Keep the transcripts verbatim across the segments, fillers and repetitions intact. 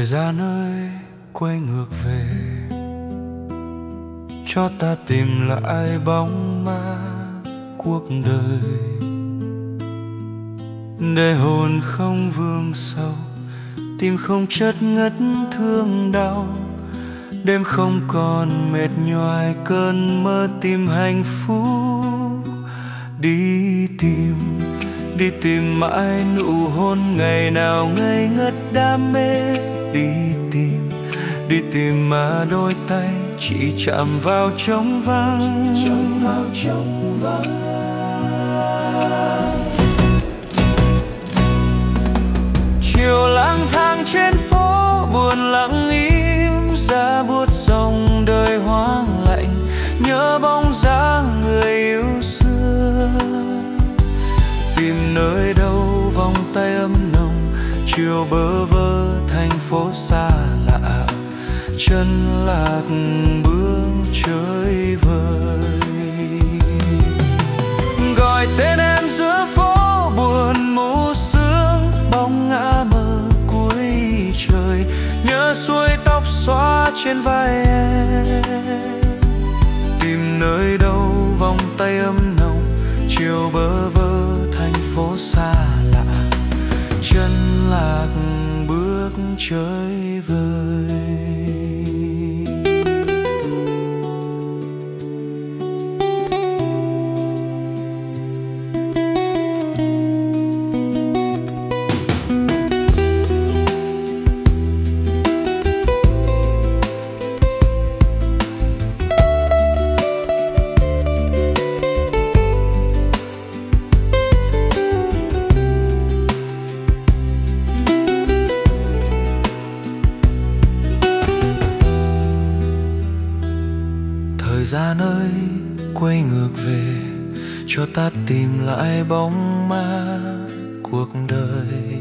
Thời gian ơi quay ngược về, cho ta tìm lại bóng ma cuộc đời, để hồn không vương sầu, tim không chất ngất thương đau, đêm không còn mệt nhoài cơn mơ tìm hạnh phúc. Đi tìm, đi tìm mãi nụ hôn ngày nào ngây ngất đam mê. Đi tìm, đi tìm mà đôi tay chỉ chạm vào trống vắng, chạm vào trống vắng. Chiều lang thang trên phố buồn lặng im, giá buốt dòng đời hoang lạnh, nhớ bóng dáng người yêu xưa. Tìm nơi đâu vòng tay ấm nồng, chiều bơ vơ thành phố xa lạ, chân lạc bước chơi vơi. Gọi tên em giữa phố buồn mù sương, bóng ngã mờ cuối trời, nhớ xuôi tóc xóa trên vai em. Tìm nơi đâu vòng tay ấm nồng, chiều bơ vơ thành phố xa lạ, chân lạc bước chơi vơi. Thời gian ơi quay ngược về, cho ta tìm lại bóng ma cuộc đời,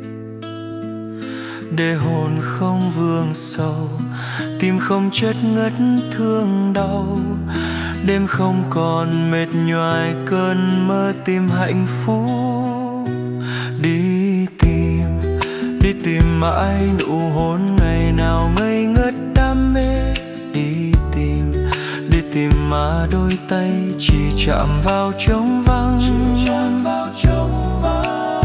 để hồn không vương sầu, tim không chất ngất thương đau, đêm không còn mệt nhoài cơn mơ tìm hạnh phúc. Đi tìm, đi tìm mãi nụ hôn ngày nào ngây ngất đam mê. Đi tìm, đi tìm mà đôi tay chỉ chạm vào trống vắng, chỉ chạm vào trống vắng.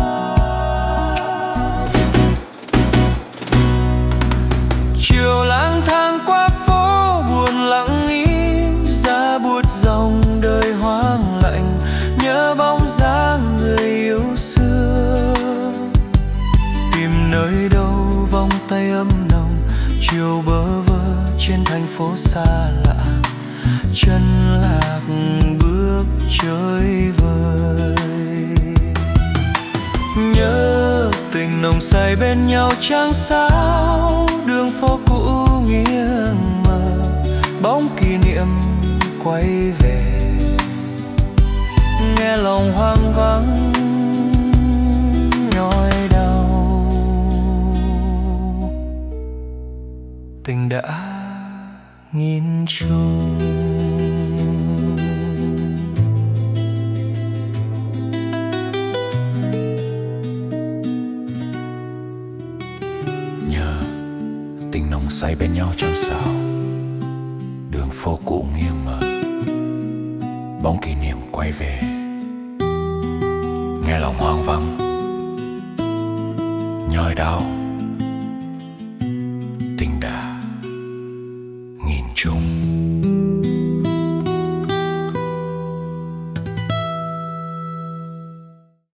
Chiều lang thang qua phố buồn lặng im, giá buốt dòng đời hoang lạnh, nhớ bóng dáng người yêu xưa. Tìm nơi đâu vòng tay ấm nồng, chiều bơ vơ trên thành phố xa lạ, chân lạc bước chơi vơi. Nhớ tình nồng say bên nhau chẳng sao, đường phố cũ nghiêng mờ, bóng kỷ niệm quay về. Nghe lòng hoang vắng nhói đau, tình đã nghìn trùng. Nhớ tình nồng say bên nhau chẳng sao, đường phố cũ nghiêng mờ, bóng kỷ niệm quay về. Nghe lòng hoang vắng nhói đau,